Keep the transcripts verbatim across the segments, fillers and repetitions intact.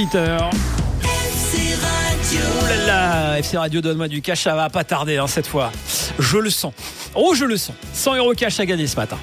dix-huit heures. Oh là là, F C Radio, donne-moi du cash, ça va pas tarder hein, cette fois. Je le sens. Oh, je le sens. cent euros cash à gagner ce matin.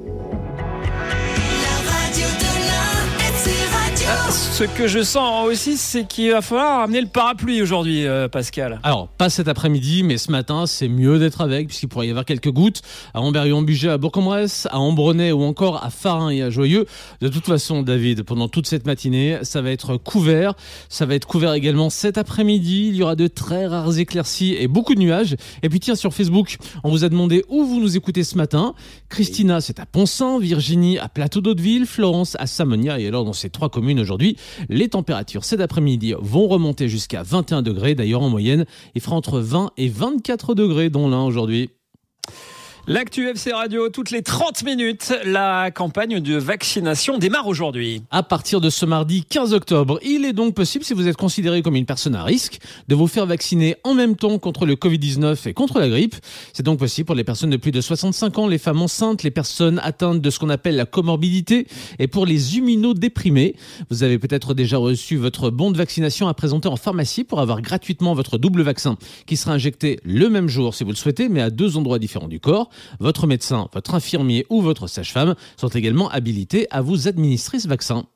Ce que je sens aussi, c'est qu'il va falloir amener le parapluie aujourd'hui, euh, Pascal. Alors, pas cet après-midi, mais ce matin, c'est mieux d'être avec, puisqu'il pourrait y avoir quelques gouttes à Amberieu-en-Bugey, à Bourg-en-Bresse, à Ambronay ou encore à Farin et à Joyeux. De toute façon, David, pendant toute cette matinée, ça va être couvert. Ça va être couvert également cet après-midi. Il y aura de très rares éclaircies et beaucoup de nuages. Et puis tiens, sur Facebook, on vous a demandé où vous nous écoutez ce matin. Christina, c'est à Pont-Saint, Virginie à Plateau d'Hauteville, Florence à Samonia. Et alors, dans ces trois communes aujourd'hui, les températures cet après-midi vont remonter jusqu'à vingt et un degrés. D'ailleurs, en moyenne, il fera entre vingt et vingt-quatre degrés, dont l'un aujourd'hui. L'actu F C Radio, toutes les trente minutes, la campagne de vaccination démarre aujourd'hui. À partir de ce mardi quinze octobre, il est donc possible, si vous êtes considéré comme une personne à risque, de vous faire vacciner en même temps contre le covid dix-neuf et contre la grippe. C'est donc possible pour les personnes de plus de soixante-cinq ans, les femmes enceintes, les personnes atteintes de ce qu'on appelle la comorbidité et pour les immunodéprimés. Vous avez peut-être déjà reçu votre bon de vaccination à présenter en pharmacie pour avoir gratuitement votre double vaccin qui sera injecté le même jour si vous le souhaitez, mais à deux endroits différents du corps. Votre médecin, votre infirmier ou votre sage-femme sont également habilités à vous administrer ce vaccin.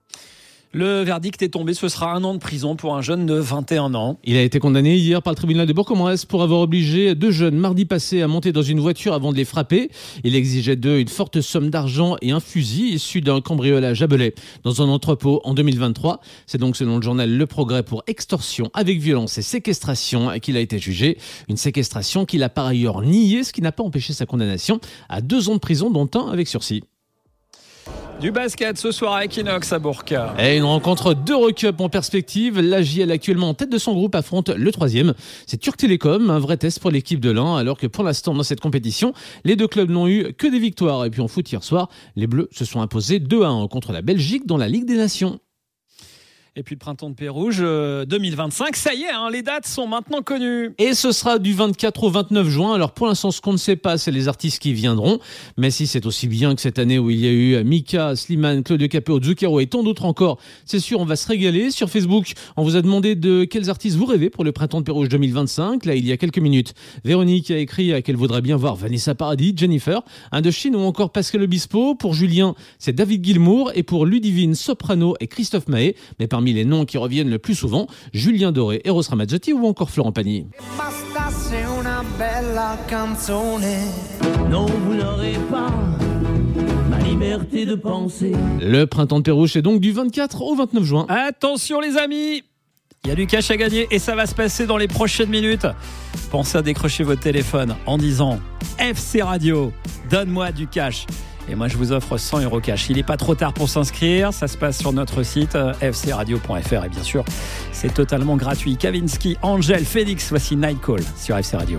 Le verdict est tombé, ce sera un an de prison pour un jeune de vingt et un ans. Il a été condamné hier par le tribunal de Bourg-en-Bresse pour avoir obligé deux jeunes mardi passé à monter dans une voiture avant de les frapper. Il exigeait d'eux une forte somme d'argent et un fusil issu d'un cambriolage à Belay dans un entrepôt en deux mille vingt-trois. C'est donc selon le journal Le Progrès pour extorsion avec violence et séquestration qu'il a été jugé. Une séquestration qu'il a par ailleurs niée, ce qui n'a pas empêché sa condamnation à deux ans de prison, dont un avec sursis. Du basket ce soir à Equinox à Bourg. Et une rencontre d'Eurocup en perspective. L'A J L actuellement en tête de son groupe affronte le troisième. C'est Turk Télécom, un vrai test pour l'équipe de l'Ain, alors que pour l'instant dans cette compétition, les deux clubs n'ont eu que des victoires. Et puis en foot hier soir, les Bleus se sont imposés deux à un contre la Belgique dans la Ligue des Nations. Et puis le printemps de Pérouge euh, deux mille vingt-cinq, ça y est, hein, les dates sont maintenant connues. Et ce sera du vingt-quatre au vingt-neuf juin. Alors pour l'instant, ce qu'on ne sait pas, c'est les artistes qui viendront. Mais si c'est aussi bien que cette année où il y a eu Mika, Slimane, Claudio Capéo, Zucchero et tant d'autres encore, c'est sûr, on va se régaler. Sur Facebook, on vous a demandé de quels artistes vous rêvez pour le printemps de Pérouge deux mille vingt-cinq. Là, il y a quelques minutes, Véronique a écrit qu'elle voudrait bien voir Vanessa Paradis, Jennifer, Indochine ou encore Pascal Obispo. Pour Julien, c'est David Gilmour. Et pour Ludivine, Soprano et Christophe Mahé. Mais parmi les noms qui reviennent le plus souvent, Julien Doré, Eros Ramazzotti ou encore Florent Pagny. Non, vous n'aurez pas ma liberté de penser. Le printemps de Pérouge est donc du vingt-quatre au vingt-neuf juin. Attention les amis, il y a du cash à gagner et ça va se passer dans les prochaines minutes. Pensez à décrocher votre téléphone en disant F C Radio, donne-moi du cash. Et moi, je vous offre cent euros cash. Il n'est pas trop tard pour s'inscrire. Ça se passe sur notre site f c radio point f r. Et bien sûr, c'est totalement gratuit. Kavinsky, Angel, Félix, voici Night Call sur F C Radio.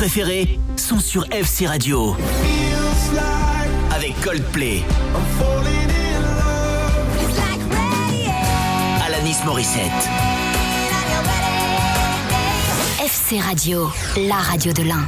préférés sont sur F C Radio. Avec Coldplay, Alanis Morissette. F C Radio, la radio de l'Ain.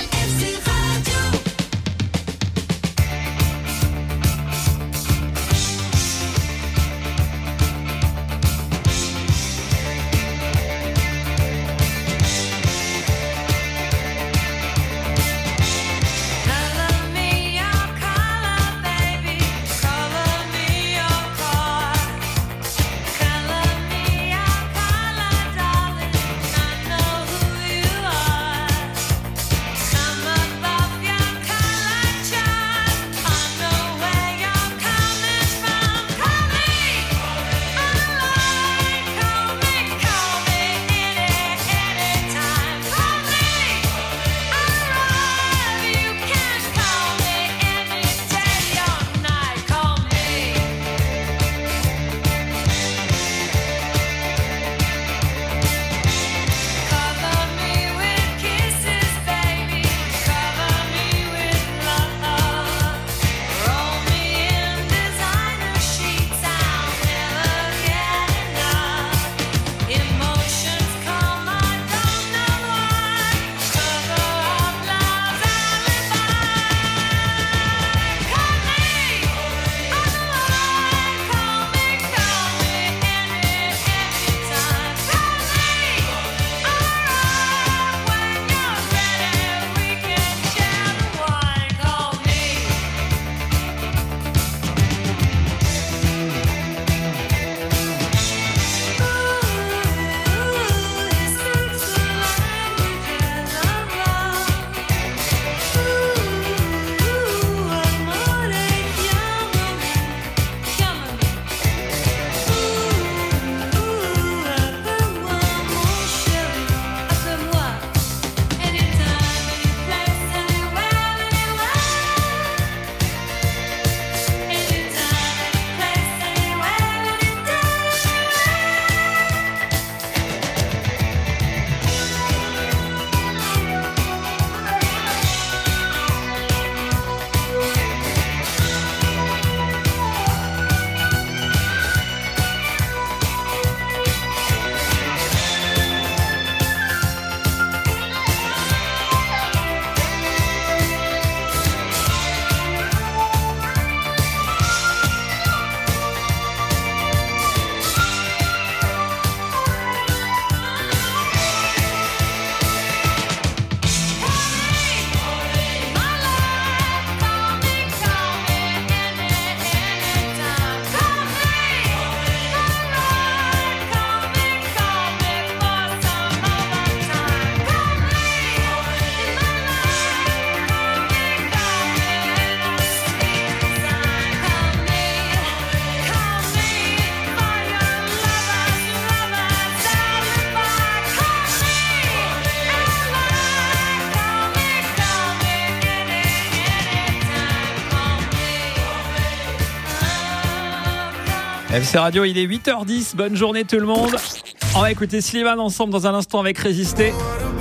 F C Radio, il est huit heures dix, bonne journée tout le monde. On va écouter Slimane ensemble dans un instant avec Résister.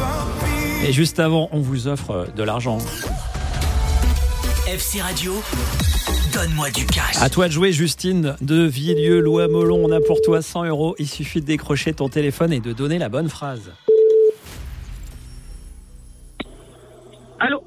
Et juste avant, on vous offre de l'argent. F C Radio, donne-moi du cash. À toi de jouer, Justine de Villieu, Louis-Molon. On a pour toi cent euros. Il suffit de décrocher ton téléphone et de donner la bonne phrase. Allô?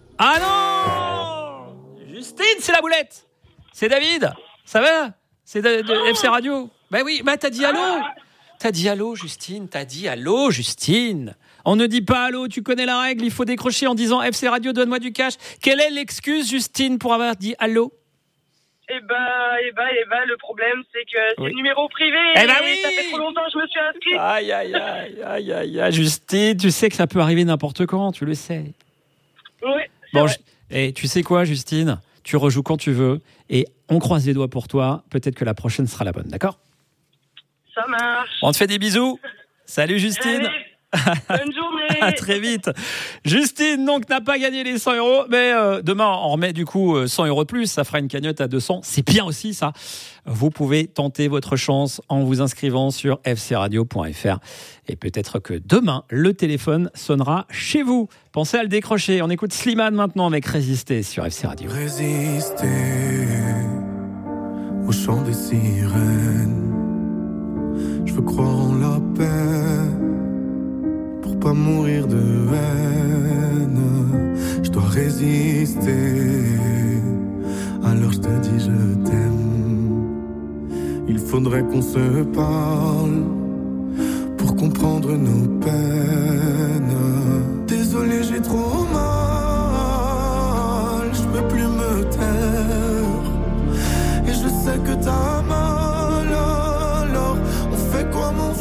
Ah non! Justine, c'est la boulette. C'est David. Ça va? C'est de, de F C Radio. Ben oui, bah t'as dit allô. T'as dit allô, Justine. T'as dit allô, Justine. On ne dit pas allô, tu connais la règle. Il faut décrocher en disant F C Radio, donne-moi du cash. Quelle est l'excuse, Justine, pour avoir dit allô? Eh ben, eh ben, eh ben, le problème, c'est que c'est oui. le numéro privé. Eh ben oui. Ça fait trop longtemps que je me suis inscrite. Aïe, aïe, aïe, aïe, aïe, aïe. Justine, tu sais que ça peut arriver n'importe quand, tu le sais. Oui, c'est bon, vrai. Je... Et tu sais quoi, Justine? Tu rejoues quand tu veux et on croise les doigts pour toi. Peut-être que la prochaine sera la bonne, d'accord? Ça marche. On te fait des bisous. Salut, Justine. Allez, bonne journée. soirée. À très vite. Justine, donc, n'a pas gagné les cent euros, mais euh, demain, on remet du coup cent euros de plus. Ça fera une cagnotte à deux cents. C'est bien aussi, ça. Vous pouvez tenter votre chance en vous inscrivant sur f c radio point f r. Et peut-être que demain, le téléphone sonnera chez vous. Pensez à le décrocher. On écoute Slimane maintenant avec Résister sur F C Radio. Résister au chant des sirènes. Je veux croire en la paix pour pas mourir de haine. Je dois résister. Alors je te dis je t'aime. Il faudrait qu'on se parle pour comprendre nos peines. Désolé, j'ai trop mal. Je peux plus me taire. Et je sais que t'as mal. Alors, on fait quoi, mon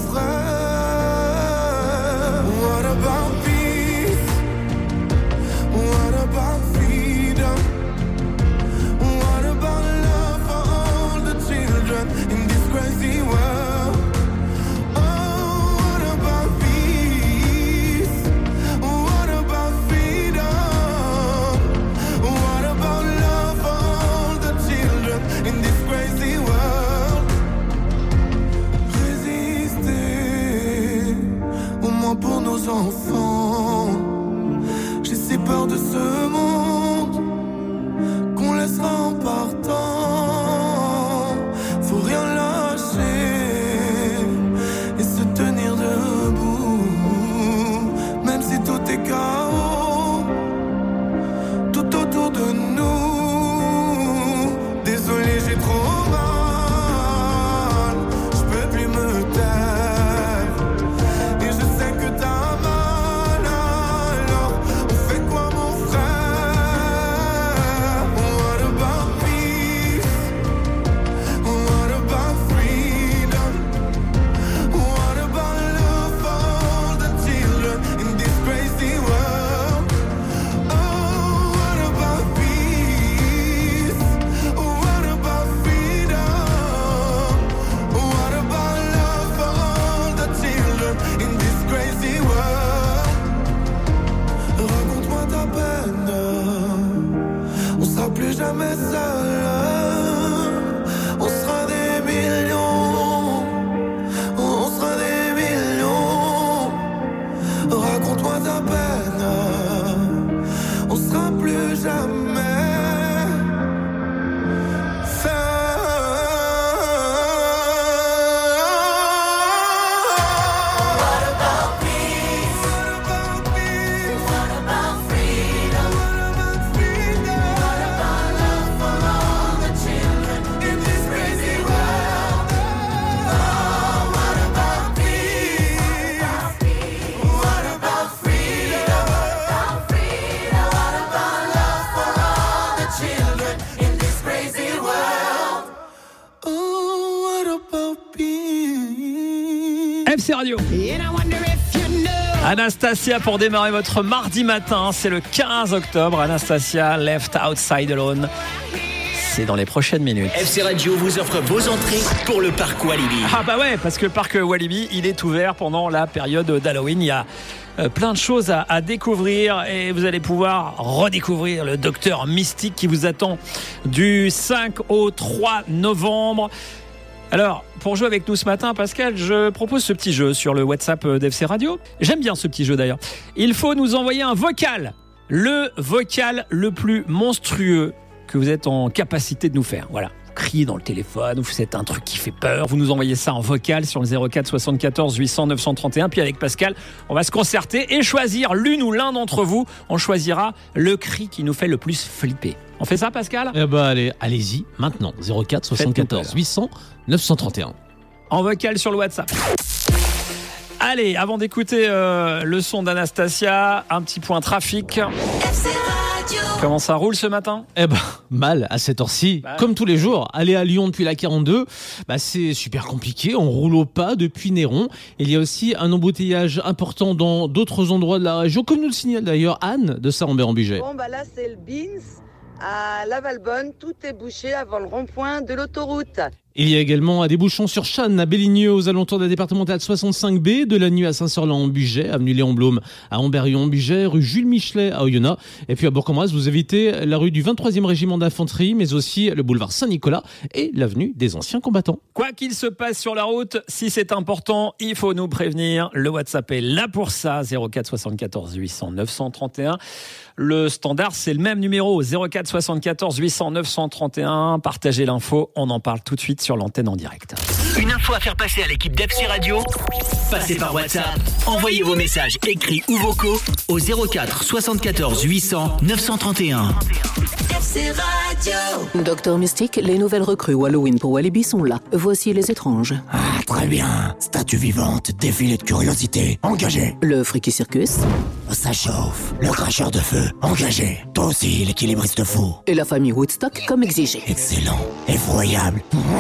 frère? What about peace? What about freedom? What about love for all the children in this crazy world? Oh, what about peace? What about freedom? What about love for all the children in this crazy world? Résister, au moins pour nos enfants. J'ai si peur de ce monde qu'on laissera en partant. Faut rien lâcher et se tenir debout, même si tout est chaos tout autour de nous. Désolé, j'ai trop mal. Je peux plus me taire. Et je sais que t'as mal. Alors, on fait quoi, mon frère? What about peace? What about freedom? What about love for all the children in this crazy world? Oh, what about peace? What about freedom? What about love for all the children in this crazy world? Raconte-moi ta peine. On sera plus jamais seul. On sera des millions. On sera des millions. Raconte-moi ta peine. On sera plus jamais seul. What about peace? What about peace? What about freedom? What about freedom? What about love for all the children in this crazy world? Oh, what about peace? What about freedom? What about love for all the children in this crazy world? Oh, what about peace? F C Radio. Anastasia pour démarrer votre mardi matin, c'est le quinze octobre. Anastasia, Left Outside Alone. C'est dans les prochaines minutes. F C Radio vous offre vos entrées pour le parc Walibi. Ah bah ouais, parce que le parc Walibi, il est ouvert pendant la période d'Halloween. Il y a euh, plein de choses à, à découvrir et vous allez pouvoir redécouvrir le docteur Mystique qui vous attend du cinq au trois novembre. Alors, pour jouer avec nous ce matin, Pascal, je propose ce petit jeu sur le WhatsApp d'F C Radio. J'aime bien ce petit jeu d'ailleurs. Il faut nous envoyer un vocal. Le vocal le plus monstrueux que vous êtes en capacité de nous faire. Voilà. Vous criez dans le téléphone, vous faites un truc qui fait peur, vous nous envoyez ça en vocal sur le zéro quatre soixante-quatorze huit cents neuf cent trente et un. Puis avec Pascal, on va se concerter et choisir l'une ou l'un d'entre vous. On choisira le cri qui nous fait le plus flipper. On fait ça, Pascal ? Eh ben allez, allez-y, maintenant. zéro quatre soixante-quatorze huit cents neuf cent trente et un. En vocal sur le WhatsApp. Allez, avant d'écouter euh, le son d'Anastasia, un petit point trafic. Comment ça roule ce matin ? Eh ben, mal à cette heure-ci. Bah. Comme tous les jours, aller à Lyon depuis la quarante-deux, bah c'est super compliqué. On roule au pas depuis Néron. Il y a aussi un embouteillage important dans d'autres endroits de la région, comme nous le signale d'ailleurs Anne de Saint-Rambert-en-Bugey. Bon, bah là, c'est le Beans. À Lavalbonne, tout est bouché avant le rond-point de l'autoroute. Il y a également des bouchons sur Channes, à Béligneux, aux alentours de la départementale soixante-cinq B, de la nuit à Saint-Sorlan-en-Bugey, avenue Léon Blum à Amberieu-en-Bugey, rue Jules Michelet à Oyonnax. Et puis à Bourg-en-Bresse, vous évitez la rue du vingt-troisième régiment d'infanterie, mais aussi le boulevard Saint-Nicolas et l'avenue des anciens combattants. Quoi qu'il se passe sur la route, si c'est important, il faut nous prévenir. Le WhatsApp est là pour ça, zéro quatre soixante-quatorze huit cents neuf cent trente et un. Le standard, c'est le même numéro, zéro quatre soixante-quatorze huit cents neuf cent trente et un. Partagez l'info, on en parle tout de suite sur l'antenne en direct. Une info à faire passer à l'équipe d'F C Radio? Passez par WhatsApp. Envoyez vos messages écrits ou vocaux au zéro quatre soixante-quatorze huit cents neuf cent trente et un. F C Radio. Docteur Mystique, les nouvelles recrues Halloween pour Walibi sont là. Voici les étranges. Ah, très bien. Statue vivante, défilé de curiosité, engagé. Le Freaky Circus. Ça chauffe. Le cracheur de feu, engagé. Toi aussi, l'équilibriste fou. Et la famille Woodstock comme exigé. Excellent. Effroyable.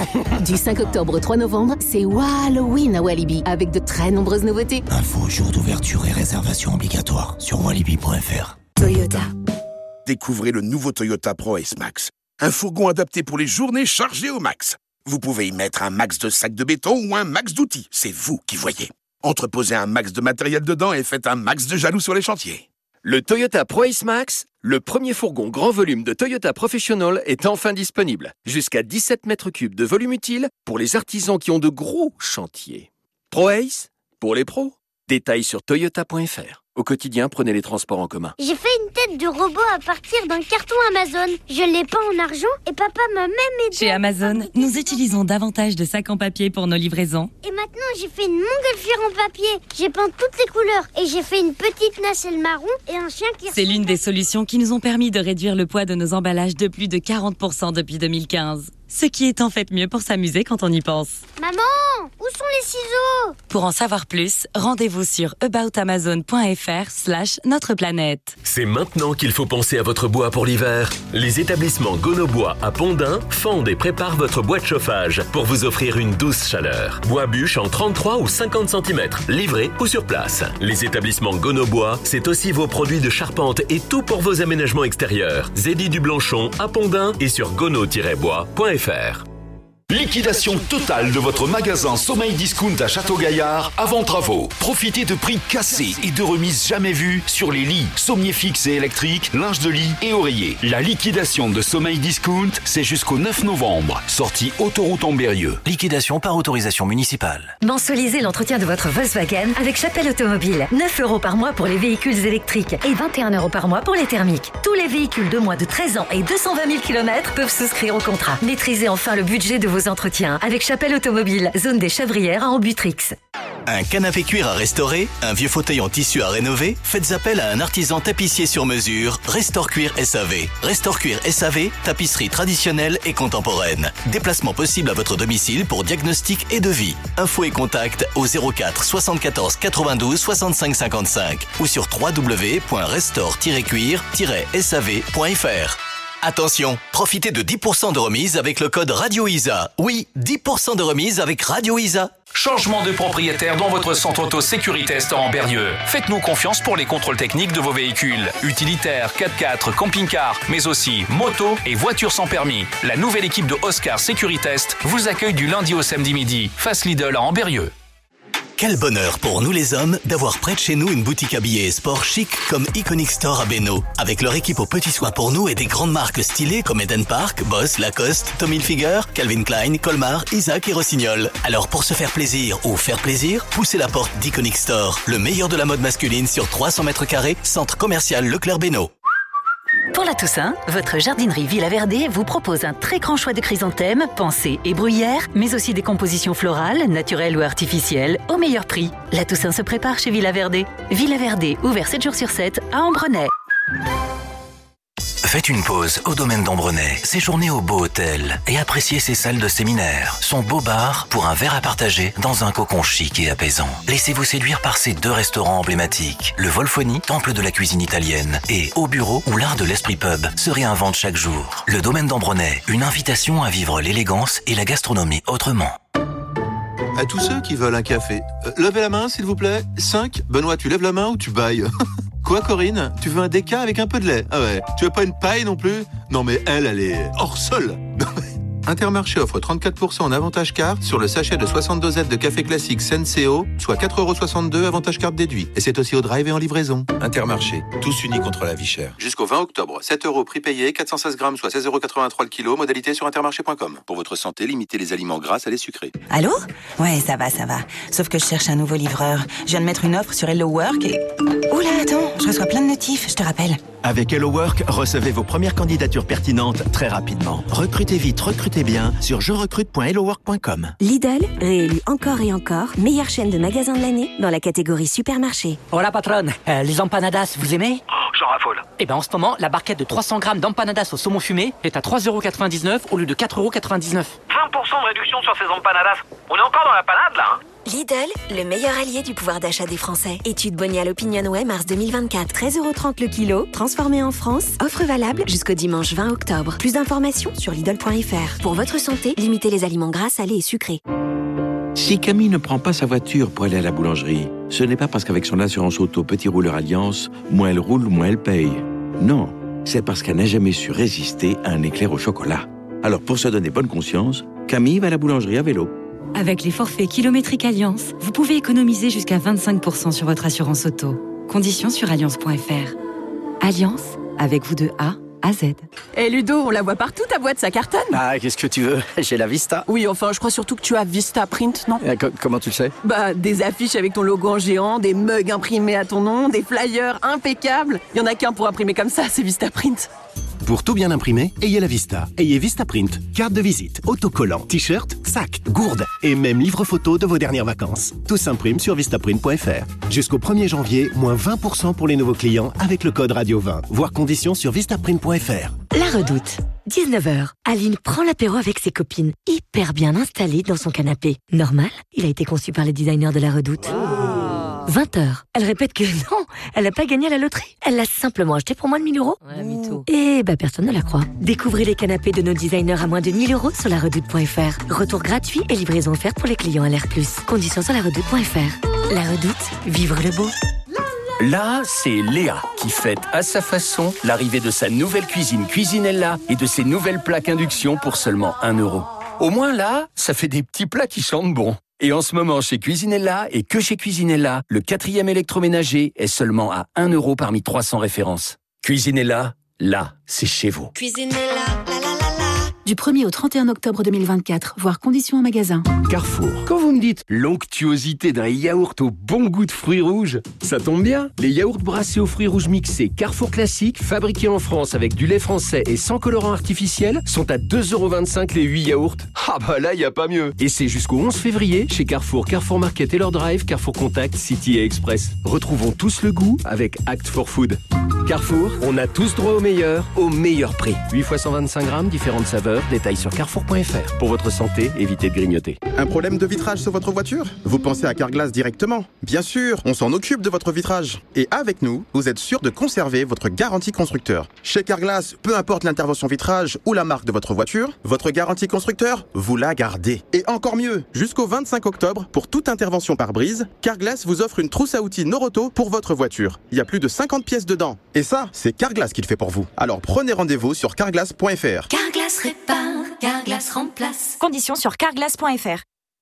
Du cinq octobre au trois novembre, c'est Halloween à Walibi, avec de très nombreuses nouveautés. Info, jour d'ouverture et réservation obligatoire sur walibi point f r. Toyota. Découvrez le nouveau Toyota ProAce Max. Un fourgon adapté pour les journées chargées au max. Vous pouvez y mettre un max de sacs de béton ou un max d'outils. C'est vous qui voyez. Entreposez un max de matériel dedans et faites un max de jaloux sur les chantiers. Le Toyota ProAce Max, le premier fourgon grand volume de Toyota Professional, est enfin disponible. Jusqu'à dix-sept mètres cubes de volume utile pour les artisans qui ont de gros chantiers. ProAce, pour les pros. Détails sur toyota point f r. Au quotidien, prenez les transports en commun. J'ai fait une tête de robot à partir d'un carton Amazon. Je l'ai peint en argent et papa m'a même aidé. Chez Amazon, nous utilisons davantage de sacs en papier pour nos livraisons. Et maintenant, j'ai fait une montgolfière en papier. J'ai peint toutes les couleurs et j'ai fait une petite nacelle marron et un chien qui... C'est l'une des solutions qui nous ont permis de réduire le poids de nos emballages de plus de quarante pour cent depuis deux mille quinze. Ce qui est en fait mieux pour s'amuser quand on y pense. Maman, où sont les ciseaux? Pour en savoir plus, rendez-vous sur aboutamazon point f r slash notre planète. C'est maintenant qu'il faut penser à votre bois pour l'hiver. Les établissements Gonobois à Pondin fondent et préparent votre bois de chauffage pour vous offrir une douce chaleur. Bois bûche en trente-trois ou cinquante centimètres, livré ou sur place. Les établissements Gonobois, c'est aussi vos produits de charpente et tout pour vos aménagements extérieurs. Zédy du Blanchon à Pondin et sur gono tiret bois point f r. Liquidation totale de votre magasin Sommeil Discount à Château-Gaillard avant travaux. Profitez de prix cassés et de remises jamais vues sur les lits, sommiers fixes et électriques, linge de lit et oreillers. La liquidation de Sommeil Discount, c'est jusqu'au neuf novembre. Sortie autoroute Amberieu. Liquidation par autorisation municipale. Mensualisez l'entretien de votre Volkswagen avec Chapelle Automobile. neuf euros par mois pour les véhicules électriques et vingt et un euros par mois pour les thermiques. Tous les véhicules de moins de treize ans et deux cent vingt mille kilomètres peuvent souscrire au contrat. Maîtrisez enfin le budget de vos entretiens avec Chapelle Automobile, zone des Chavrières à Ambutrix. Un canapé cuir à restaurer, un vieux fauteuil en tissu à rénover, faites appel à un artisan tapissier sur mesure, Restore Cuir S A V. Restore Cuir S A V, tapisserie traditionnelle et contemporaine. Déplacement possible à votre domicile pour diagnostic et devis. Infos et contacts au zéro quatre soixante-quatorze quatre-vingt-douze soixante-cinq cinquante-cinq ou sur w w w point restore tiret cuir tiret s a v point f r. Attention, profitez de dix pour cent de remise avec le code Radio Isa. Oui, dix pour cent de remise avec Radio Isa. Changement de propriétaire dans votre centre auto Sécuritest en Amberieu. Faites-nous confiance pour les contrôles techniques de vos véhicules. Utilitaires, quatre-quatre, camping-car, mais aussi moto et voitures sans permis. La nouvelle équipe de Oscar Sécuritest vous accueille du lundi au samedi midi. Face Lidl à Amberieu. Quel bonheur pour nous les hommes d'avoir près de chez nous une boutique habillée et sport chic comme Iconic Store à Bénaud. Avec leur équipe aux petits soins pour nous et des grandes marques stylées comme Eden Park, Boss, Lacoste, Tommy Hilfiger, Calvin Klein, Colmar, Isaac et Rossignol. Alors pour se faire plaisir ou faire plaisir, poussez la porte d'Iconic Store. Le meilleur de la mode masculine sur trois cents mètres carrés, centre commercial Leclerc Bénaud. Pour la Toussaint, votre jardinerie Villa Verde vous propose un très grand choix de chrysanthèmes, pensées et bruyères, mais aussi des compositions florales, naturelles ou artificielles, au meilleur prix. La Toussaint se prépare chez Villa Verde. Villa Verde, ouvert sept jours sur sept à Ambrenay. Faites une pause au domaine d'Ambrenay, séjournez au beau hôtel et appréciez ses salles de séminaire, son beau bar pour un verre à partager dans un cocon chic et apaisant. Laissez-vous séduire par ces deux restaurants emblématiques, le Volfoni, temple de la cuisine italienne, et Au Bureau où l'art de l'esprit pub se réinvente chaque jour. Le domaine d'Ambrenay, une invitation à vivre l'élégance et la gastronomie autrement. À tous ceux qui veulent un café, euh, levez la main s'il vous plaît. cinq. Benoît, tu lèves la main ou tu bailles? Quoi Corinne? Tu veux un déca avec un peu de lait? Ah ouais. Tu veux pas une paille non plus? Non mais elle, elle est hors sol. Intermarché offre trente-quatre pour cent en avantage carte sur le sachet de soixante dosettes de café classique Senseo, soit quatre euros soixante-deux avantage carte déduit. Et c'est aussi au drive et en livraison. Intermarché, tous unis contre la vie chère. Jusqu'au vingt octobre, sept euros prix payé, quatre cent seize grammes, soit seize euros quatre-vingt-trois le kilo, modalité sur intermarché point com. Pour votre santé, limitez les aliments gras à les sucrés. Allô ? Ouais, ça va, ça va. Sauf que je cherche un nouveau livreur. Je viens de mettre une offre sur Hello Work et... Oula, attends, je reçois plein de notifs, je te rappelle. Avec Hello Work, recevez vos premières candidatures pertinentes très rapidement. Recrutez vite, recrutez bien sur je recrute point hello work point com. Lidl, réélu encore et encore, meilleure chaîne de magasins de l'année dans la catégorie supermarché. Hola patronne, euh, les empanadas, vous aimez ? Oh, j'en raffole. Eh ben en ce moment, la barquette de trois cents grammes d'empanadas au saumon fumé est à trois euros quatre-vingt-dix-neuf au lieu de quatre euros quatre-vingt-dix-neuf. vingt pour cent de réduction sur ces empanadas. On est encore dans la panade là, hein ? Lidl, le meilleur allié du pouvoir d'achat des Français. Étude Bonial Opinionway, mars deux mille vingt-quatre. treize euros trente le kilo, transformé en France. Offre valable jusqu'au dimanche vingt octobre. Plus d'informations sur Lidl point F R. Pour votre santé, limitez les aliments gras, salés et sucrés. Si Camille ne prend pas sa voiture pour aller à la boulangerie, ce n'est pas parce qu'avec son assurance auto Petit Rouleur Alliance, moins elle roule, moins elle paye. Non, c'est parce qu'elle n'a jamais su résister à un éclair au chocolat. Alors pour se donner bonne conscience, Camille va à la boulangerie à vélo. Avec les forfaits kilométriques Alliance, vous pouvez économiser jusqu'à vingt-cinq pour cent sur votre assurance auto. Conditions sur alliance point F R. Alliance, avec vous de A à Z. Eh Ludo, on la voit partout ta boîte, ça cartonne. Ah, qu'est-ce que tu veux ? J'ai la Vista. Oui, enfin, je crois surtout que tu as Vista Print, non ? Euh, co- comment tu le sais ? Bah, des affiches avec ton logo en géant, des mugs imprimés à ton nom, des flyers impeccables. Il y en a qu'un pour imprimer comme ça, c'est Vista Print. Pour tout bien imprimer, ayez la Vista. Ayez Vista Print. Carte de visite, autocollant, t-shirt, sac, gourde et même livre photo de vos dernières vacances. Tout s'imprime sur vistaprint point F R. Jusqu'au premier janvier, moins vingt pour cent pour les nouveaux clients avec le code radio vingt. Voir conditions sur vistaprint point F R. La Redoute. dix-neuf heures. Aline prend l'apéro avec ses copines, hyper bien installée dans son canapé. Normal, il a été conçu par les designers de La Redoute. vingt heures. Elle répète que non, elle n'a pas gagné à la loterie. Elle l'a simplement acheté pour moins de mille euros. Ouais, mytho. Et bah personne ne la croit. Découvrez les canapés de nos designers à moins de mille euros sur la redoute point F R. Retour gratuit et livraison offerte pour les clients L R plus. Conditions sur la redoute point F R. La Redoute, vivre le beau. Là, c'est Léa qui fête à sa façon l'arrivée de sa nouvelle cuisine Cuisinella et de ses nouvelles plaques induction pour seulement un euro. Au moins là, ça fait des petits plats qui chantent bon. Et en ce moment, chez Cuisinella et que chez Cuisinella, le quatrième électroménager est seulement à un euro parmi trois cents références. Cuisinella, là, c'est chez vous. Cuisinella, la la la la. Du premier au trente et un octobre deux mille vingt-quatre, voire conditions en magasin. Carrefour. Quand vous me dites l'onctuosité d'un yaourt au bon goût de fruits rouges, ça tombe bien. Les yaourts brassés aux fruits rouges mixés Carrefour Classique, fabriqués en France avec du lait français et sans colorant artificiel, sont à deux euros vingt-cinq les huit yaourts. Ah bah là, y a pas mieux. Et c'est jusqu'au onze février chez Carrefour, Carrefour Market et leur Drive, Carrefour Contact, City et Express. Retrouvons tous le goût avec Act for Food. Carrefour, on a tous droit au meilleur, au meilleur prix. huit fois cent vingt-cinq grammes, différentes saveurs, détails sur carrefour point F R. Pour votre santé, évitez de grignoter. Un problème de vitrage sur votre voiture ? Vous pensez à Carglass directement ? Bien sûr, on s'en occupe de votre vitrage. Et avec nous, vous êtes sûr de conserver votre garantie constructeur. Chez Carglass, peu importe l'intervention vitrage ou la marque de votre voiture, votre garantie constructeur, vous la gardez. Et encore mieux, jusqu'au vingt-cinq octobre, pour toute intervention par brise, Carglass vous offre une trousse à outils Noroto pour votre voiture. Il y a plus de cinquante pièces dedans. Et ça, c'est Carglass qui le fait pour vous. Alors prenez rendez-vous sur carglass point F R. Carglass répare, Carglass remplace. Conditions sur carglass point F R.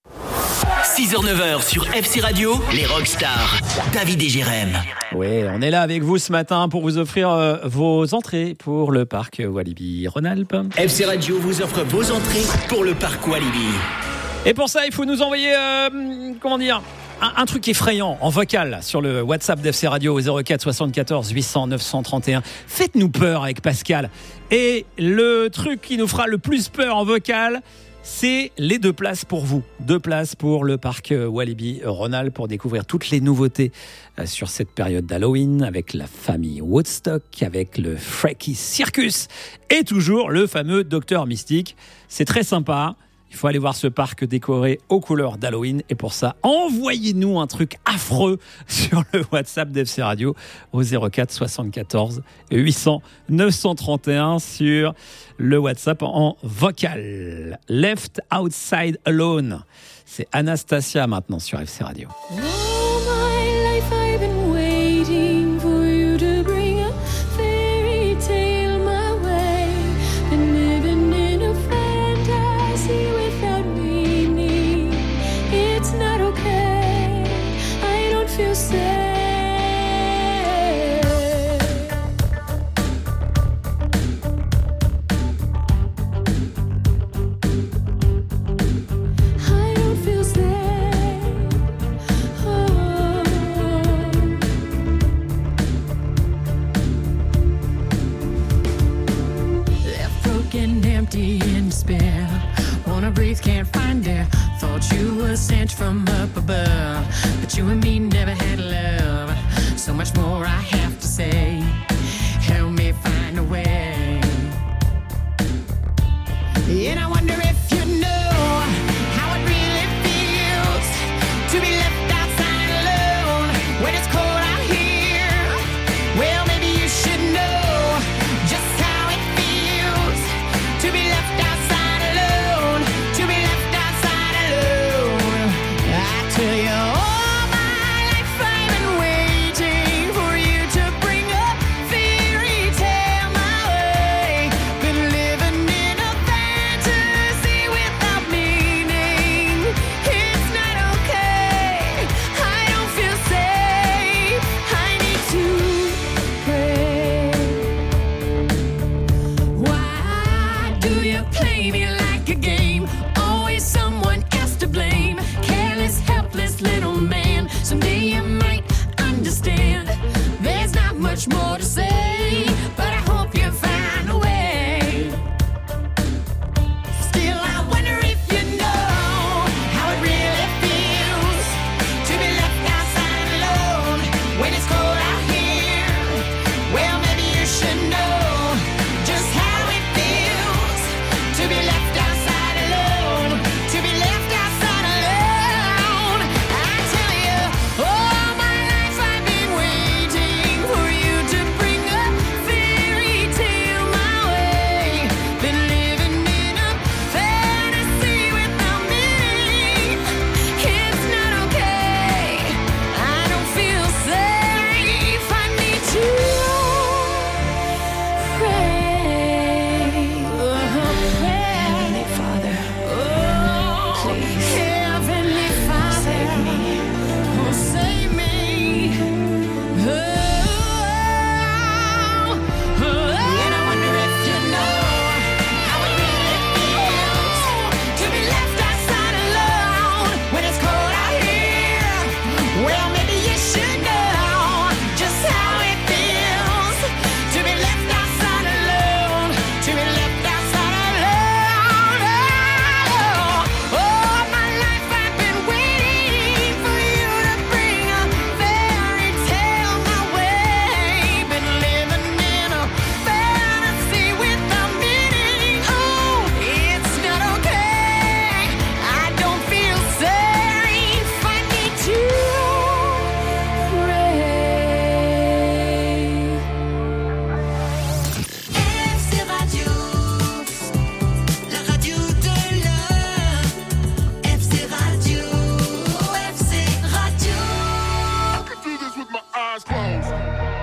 six heures neuf heures sur F C Radio, les Rockstars, David et Jérém. Oui, on est là avec vous ce matin pour vous offrir euh, vos entrées pour le parc Walibi Rhône-Alpes. F C Radio vous offre vos entrées pour le parc Walibi. Et pour ça, il faut nous envoyer, euh, comment dire, un, un truc effrayant en vocal sur le WhatsApp d'F C Radio au zéro quatre soixante-quatorze huit cents neuf cent trente et un. Faites-nous peur avec Pascal. Et le truc qui nous fera le plus peur en vocal, c'est les deux places pour vous. Deux places pour le parc Walibi Rhône-Alpes pour découvrir toutes les nouveautés sur cette période d'Halloween avec la famille Woodstock, avec le Freaky Circus et toujours le fameux Docteur Mystique. C'est très sympa. Il faut aller voir ce parc décoré aux couleurs d'Halloween. Et pour ça, envoyez-nous un truc affreux sur le WhatsApp d'F C Radio au zéro quatre soixante-quatorze huit cents neuf cent trente et un sur le WhatsApp en vocal. Left Outside Alone. C'est Anastasia maintenant sur F C Radio. in despair. Wanna breathe, can't find air. Thought you were sent from up above, but you and me never had love. So much more I have to say. Help me find a way. And I wonder if you know how it really feels to be left outside alone when it's cold out here. Well, maybe you should know just how it feels to be left outside alone, to be left outside alone. I tell you, all my life I've been waiting for you to bring a fairy tale my way. Been living in a fantasy without meaning. It's not okay. I don't feel safe. I need to pray. Why do you play me like a game? Always someone else to blame. Careless, helpless little man. Someday you might understand. There's not much more to say, but I hope you find a way. Still, I wonder if you know how it really feels to be left outside alone when it's cold out here. Well, maybe you should know just how it feels to be left outside alone, to be left outside alone. I tell you, all my life I've been waiting for you to bring a fairy tale my way. Been living in a fantasy without meaning. It's not okay. I don't feel safe. I need to pray. Heavenly Father, please, Heavenly Father, save me. Oh, save me. Oh, oh. And I wonder if you know how it really feels to be left outside alone when it's cold out here. Well, maybe you should know just how it feels to be left outside alone, to be left outside alone. Oh, all my life I've been waiting for you to bring a fairy tale my way. Been living in a fantasy without meaning. Oh, it's not okay. I don't feel safe. I need to pray. F C Radio, la radio de l'heure. F C Radio, F C Radio. I could do this with my eyes closed.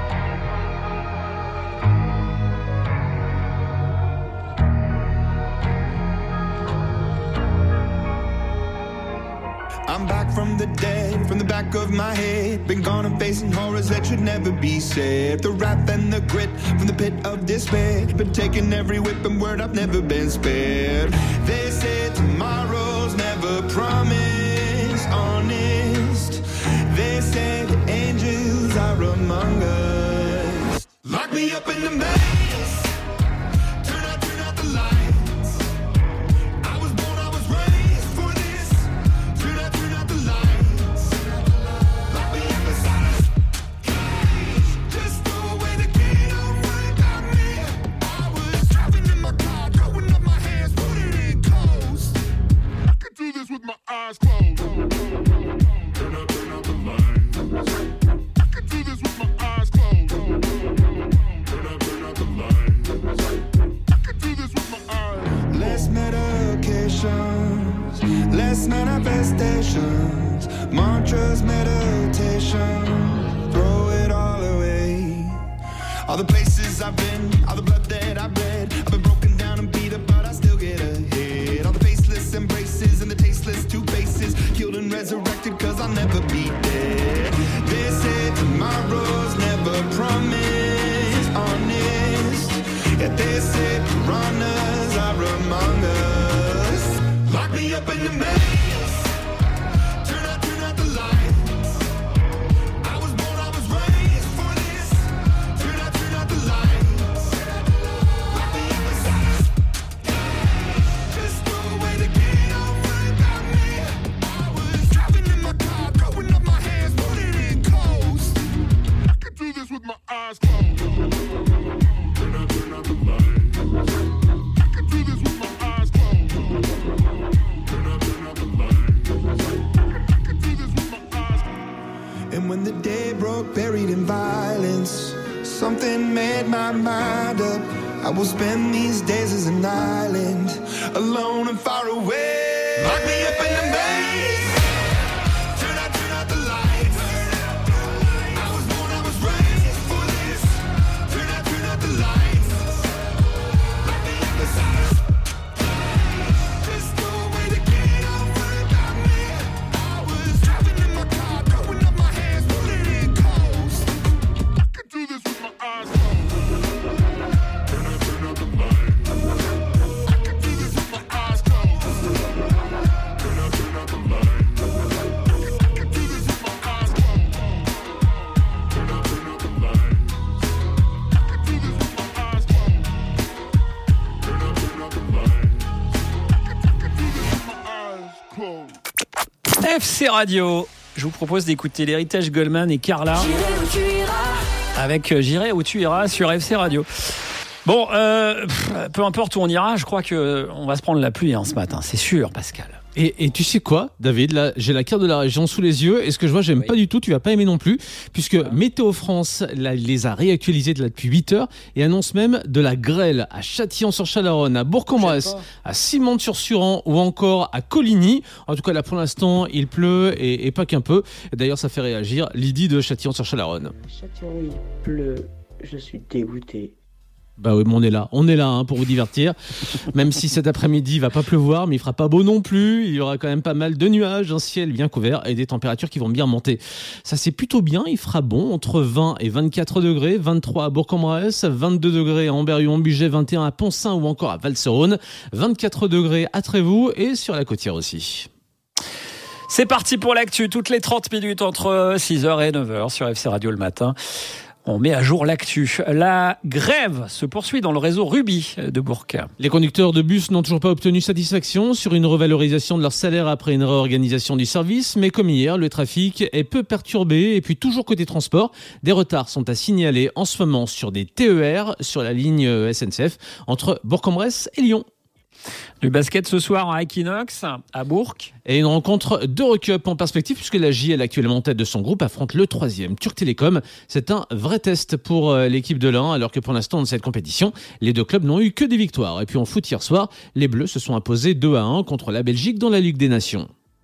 I'm back from the dead, from the back of my head. Been gone and facing horrors that should never be said. The wrath and the grit from the pit of despair. Been taking every whip and word, I've never been spared. They say tomorrow's never promised, honest. They say the angels are among us. Lock me up in the maze. Turn out, turn out the lights. I was born, I was raised for this. Turn out, turn out the lights. Lock me up inside a cage. Just throw away the key, don't worry about me. I was driving in my car, throwing up my hands, putting it in coast. I could do this with my eyes closed. Turn out, turn out the lights. I could do this with my eyes closed. Turn out, turn out the lights. I could do this with my eyes. Less medications, less manifestations, mantras, meditation. Throw it all away. All the places I've been, all the blood that I've bled. I've been broken down and beat up, but I still get ahead. All the faceless embraces and the tasteless two faces, killed and resurrected, cause I'll never be dead. They say tomorrow's never promised, honest. Yet they say piranhas are among us. Lock me up in the maze. Turn out, turn out the lights. I was born, I was raised for this. Turn out, turn out the lights. Lock me up inside a cage. I will spend these days as an island, alone and far away. Lock me up in the maze. Turn out, turn out the lights. I was born, I was raised for this. Turn out, turn out the lights. Lock me up inside. There's no way to get out without me. I was driving in my car, throwing up my hands, pulling in coast. I could do this with my eyes closed. Turn out, turn out the lights. I could do this with my eyes closed. Turn out, turn out the lights. I could do this with my eyes closed. Turn out, turn out the lights. I could do this with my eyes closed. Turn out, turn out the lights. I could do this with my eyes closed. F C Radio, je vous propose d'écouter l'héritage Goldman et Carla avec euh, J'irai où tu iras sur F C Radio. Bon, euh, pff, peu importe où on ira, je crois qu'on va se prendre la pluie hein, ce matin, c'est sûr, Pascal. Et, et tu sais quoi, David, là, j'ai la carte de la région sous les yeux, et ce que je vois, j'aime oui. pas du tout, tu vas pas aimer non plus, puisque ah. Météo France là, les a réactualisés de là depuis huit heures, et annonce même de la grêle à Châtillon-sur-Chalaronne, à Bourg-en-Bresse, à Cimendes-sur-Suran, ou encore à Coligny. En tout cas, là, pour l'instant, il pleut, et, et pas qu'un peu. Et d'ailleurs, ça fait réagir Lydie de Châtillon-sur-Chalaronne. Châtillon, il pleut, je suis dégoûté. Bah oui, mais on est là, on est là hein, pour vous divertir. Même si cet après-midi il va pas pleuvoir, mais il fera pas beau non plus. Il y aura quand même pas mal de nuages, un ciel bien couvert et des températures qui vont bien monter. Ça c'est plutôt bien, il fera bon entre vingt et vingt-quatre degrés, vingt-trois à Bourg-en-Bresse, vingt-deux degrés à Amberieu-en-Bugey, vingt et un à Poncin ou encore à Val-sur-Rhône, vingt-quatre degrés à Trévoux et sur la Côtière aussi. C'est parti pour l'actu, toutes les trente minutes entre six heures et neuf heures sur F C Radio le matin. On met à jour l'actu. La grève se poursuit dans le réseau Ruby de Bourg. Les conducteurs de bus n'ont toujours pas obtenu satisfaction sur une revalorisation de leur salaire après une réorganisation du service, mais comme hier, le trafic est peu perturbé. Et puis toujours côté transport, des retards sont à signaler en ce moment sur des T E R sur la ligne S N C F entre Bourg-en-Bresse et Lyon. Du basket ce soir à Equinox, à Bourg. Et une rencontre d'Eurocup en perspective puisque la J L actuellement en tête de son groupe affronte le troisième Turc Télécom. C'est un vrai test pour l'équipe de l'Ain alors que pour l'instant dans cette compétition, les deux clubs n'ont eu que des victoires. Et puis en foot hier soir, les Bleus se sont imposés deux à un contre la Belgique dans la Ligue des Nations.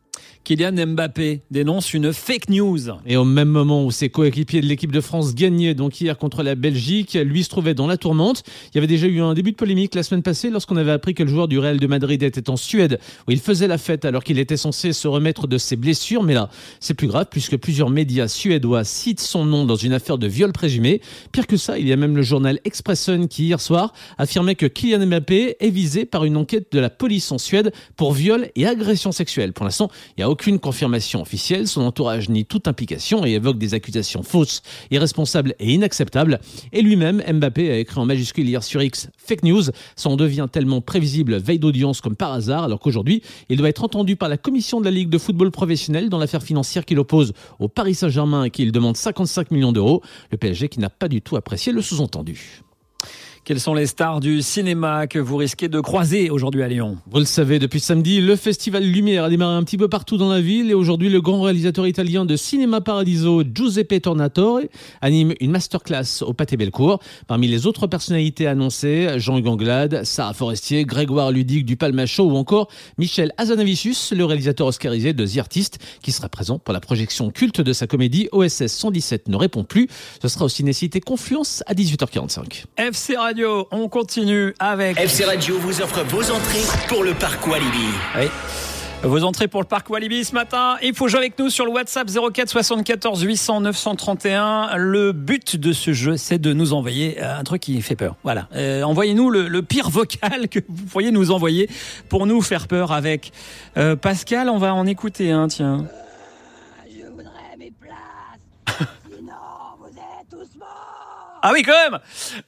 Kylian Mbappé dénonce une fake news. Et au même moment où ses coéquipiers de l'équipe de France gagnaient donc hier contre la Belgique, lui se trouvait dans la tourmente. Il y avait déjà eu un début de polémique la semaine passée lorsqu'on avait appris que le joueur du Real de Madrid était en Suède où il faisait la fête alors qu'il était censé se remettre de ses blessures. Mais là, c'est plus grave puisque plusieurs médias suédois citent son nom dans une affaire de viol présumé. Pire que ça, il y a même le journal Expressen qui hier soir affirmait que Kylian Mbappé est visé par une enquête de la police en Suède pour viol et agression sexuelle. Pour l'instant, il n'y a aucune confirmation officielle, son entourage nie toute implication et évoque des accusations fausses, irresponsables et inacceptables. Et lui-même, Mbappé a écrit en majuscule hier sur X « Fake news », ça en devient tellement prévisible veille d'audience comme par hasard, alors qu'aujourd'hui, il doit être entendu par la commission de la Ligue de football professionnel dans l'affaire financière qu'il oppose au Paris Saint-Germain et qui il demande cinquante-cinq millions d'euros. Le P S G qui n'a pas du tout apprécié le sous-entendu. Quelles sont les stars du cinéma que vous risquez de croiser aujourd'hui à Lyon ? Vous le savez, depuis samedi, le Festival Lumière a démarré un petit peu partout dans la ville et aujourd'hui, le grand réalisateur italien de Cinema Paradiso, Giuseppe Tornatore, anime une masterclass au Pâté Bellecour. Parmi les autres personnalités annoncées, Jean-Hugues Anglade, Sarah Forestier, Grégoire Ludic du Palma Show ou encore Michel Hazanavicius, le réalisateur oscarisé de The Artist, qui sera présent pour la projection culte de sa comédie O S S cent dix-sept ne répond plus. Ce sera au Ciné-Cité Confluence à dix-huit heures quarante-cinq. F C Radio. On continue avec... F C Radio vous offre vos entrées pour le parc Walibi. Oui. Vos entrées pour le parc Walibi ce matin. Il faut jouer avec nous sur le WhatsApp zéro quatre soixante-quatorze huit cents neuf cent trente et un. Le but de ce jeu, c'est de nous envoyer un truc qui fait peur. Voilà. Euh, envoyez-nous le, le pire vocal que vous pourriez nous envoyer pour nous faire peur avec. Euh, Pascal, on va en écouter un, tiens. Euh, je voudrais mes places. Sinon, vous êtes tous morts. Ah oui, quand même.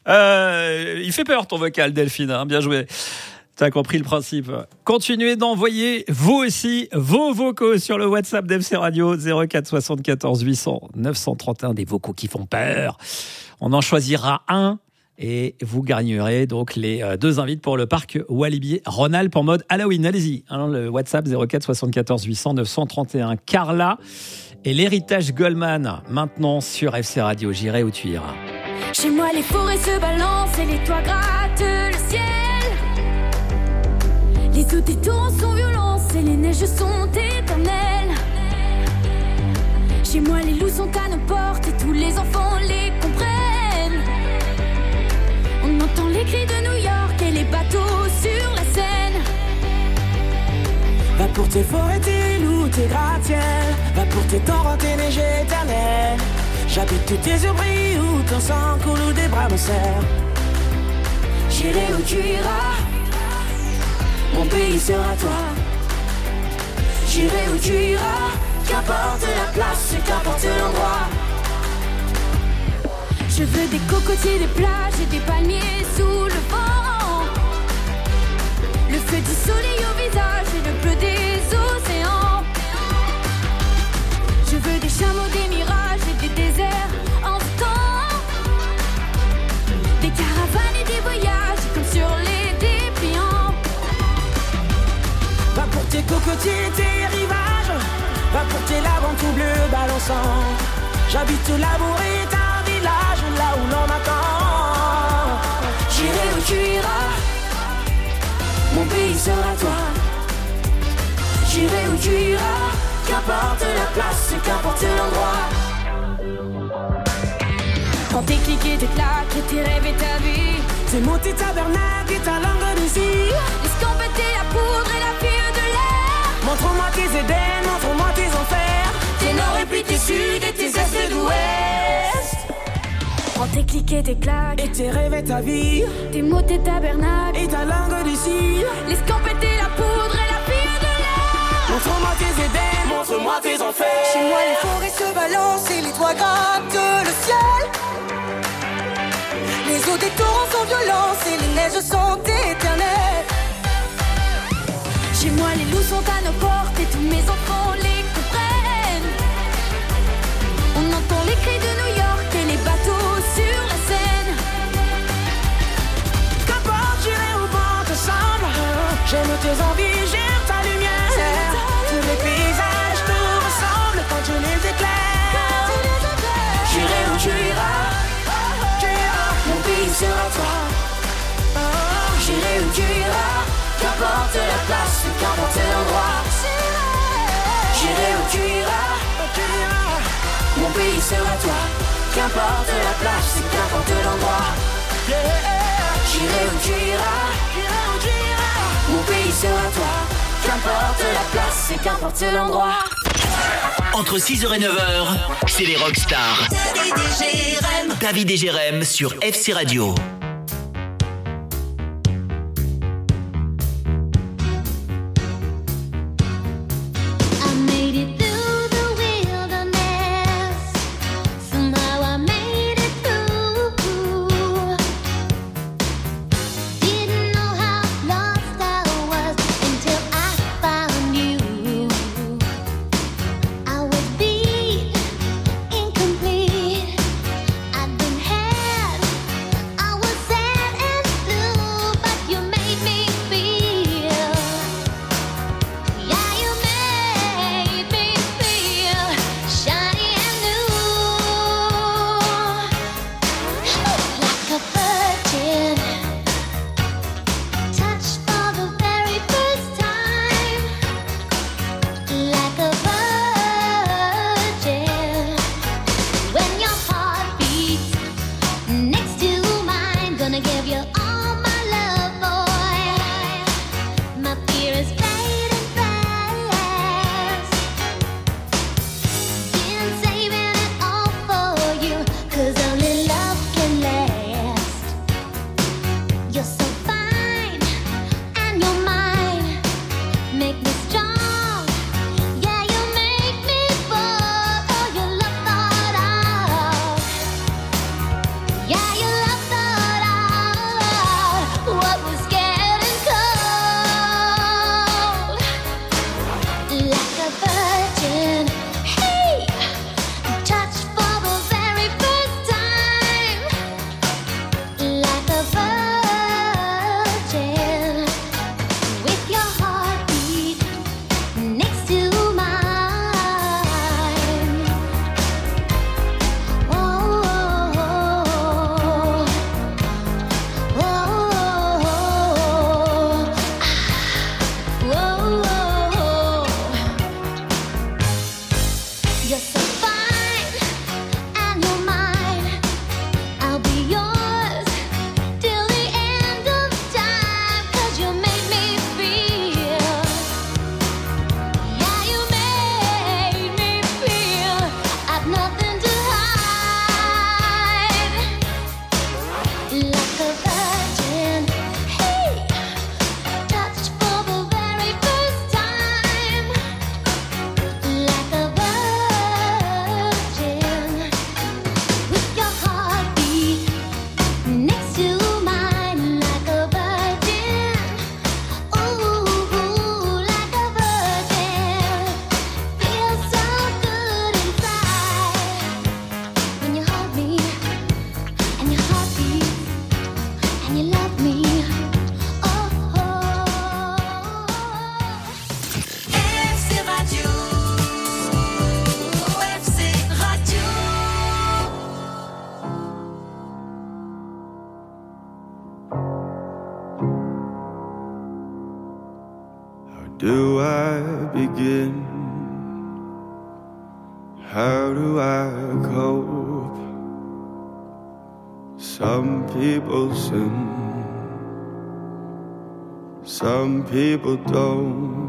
Euh, il fait peur ton vocal, Delphine. Hein, bien joué. T'as compris le principe. Continuez d'envoyer, vous aussi, vos vocaux sur le WhatsApp d'F C Radio zéro quatre soixante-quatorze huit cents neuf cent trente et un. Des vocaux qui font peur. On en choisira un et vous gagnerez donc les deux invites pour le parc Walibi Rhône-Alpes en mode Halloween. Allez-y. Hein, le WhatsApp zéro quatre soixante-quatorze huit cents neuf cent trente et un. Carla et l'héritage Goldman maintenant sur F C Radio. J'irai où tu iras. Chez moi les forêts se balancent et les toits grattent le ciel. Les eaux des torrents sont violentes et les neiges sont éternelles. Chez moi les loups sont à nos portes et tous les enfants les comprennent. On entend les cris de New York et les bateaux sur la Seine. Va pour tes forêts, tes loups, tes gratte-ciels. Va pour tes torrents, tes neiges éternelles. J'habite où tes yeux brillent, où ton sang coule, où des bras me serrent. J'irai où tu iras, mon pays sera toi. J'irai où tu iras, qu'importe la place et qu'importe l'endroit. Je veux des cocotiers, des plages et des palmiers sous le vent. Le feu du soleil au visage et le bleu des océans. Je veux des chameaux, des mirages et des déserts en temps. Des caravanes et des voyages comme sur les dépliants. Va pour tes cocotiers, tes rivages. Va pour tes laves en tout bleu balançant. J'habite au labour et un village là où l'on m'attend. J'irai où tu iras, mon pays sera toi. J'irai où tu iras, qu'importe la place et qu'importe l'endroit. Quand tes clics et tes claques et tes rêves et ta vie, tes mots, tes tabernacles et ta langue de scie. L'escampette et la poudre et la fille de l'air. Montre-moi tes Éden, montre-moi tes enfers. Tes nord et puis tes sud et tes est et d'ouest. Prends tes clics et tes claques et tes rêves et ta vie. Tes mots, tes tabernacles et ta langue de scie. L'escampette et la poudre et la fille de l'air. Montre-moi tes Éden, montre-moi tes enfers. Chez moi les forêts se balancent et les toits grattent le ciel. Les eaux des torrents sont violentes et les neiges sont éternelles. Chez moi les loups sont à nos portes et tous mes enfants les comprennent. On entend les cris de New York et les bateaux sur la Seine. Qu'importe, j'irai où bon te semble. J'aime tes envies, j'aime ta lumière. Tous les paysages nous ressemblent quand tu les éclaires. J'irai où tu iras, mon pays sera toi. J'irai où tu iras, qu'importe la place, qu'importe l'endroit. J'irai où tu iras, mon pays sera toi. Qu'importe la place, qu'importe l'endroit. J'irai où tu iras, mon pays sera toi. Qu'importe la place, qu'importe l'endroit. Entre six heures et neuf heures, c'est les Rockstars. David et Jérém. David et Jérém sur F C Radio. I was do I begin? How do I cope? Some people sin, some people don't.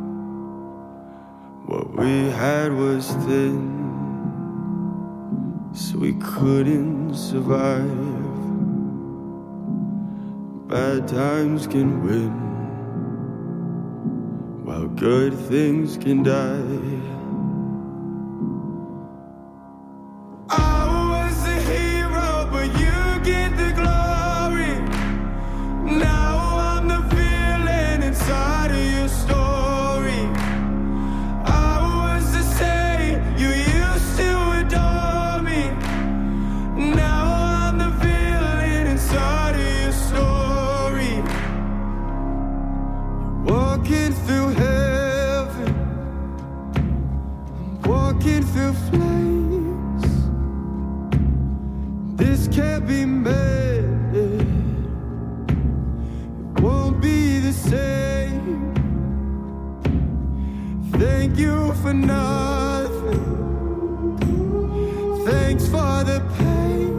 What we had was thin, so we couldn't survive. Bad times can win, while good things can die. I was a hero, but you get the glory. Now I'm the villain inside of your story. I was the saint you used to adore me. Now I'm the villain inside of your story. Walking through heaven, I'm walking through flames. This can't be made, it won't be the same. Thank you for nothing, thanks for the pain.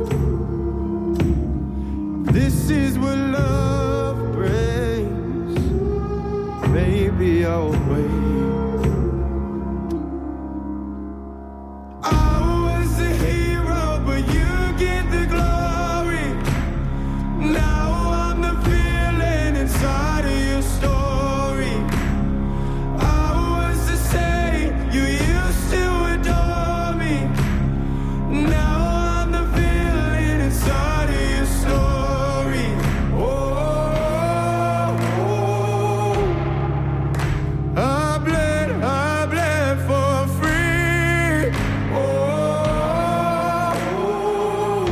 This is what love brings. Maybe I'll wait. I was a hero, but you get the glory. Now I'm the villain inside of your story. I was the saint you used to adore me. Now I'm the villain inside of your story. Oh, oh, oh. I bled, I bled for free. Oh, oh.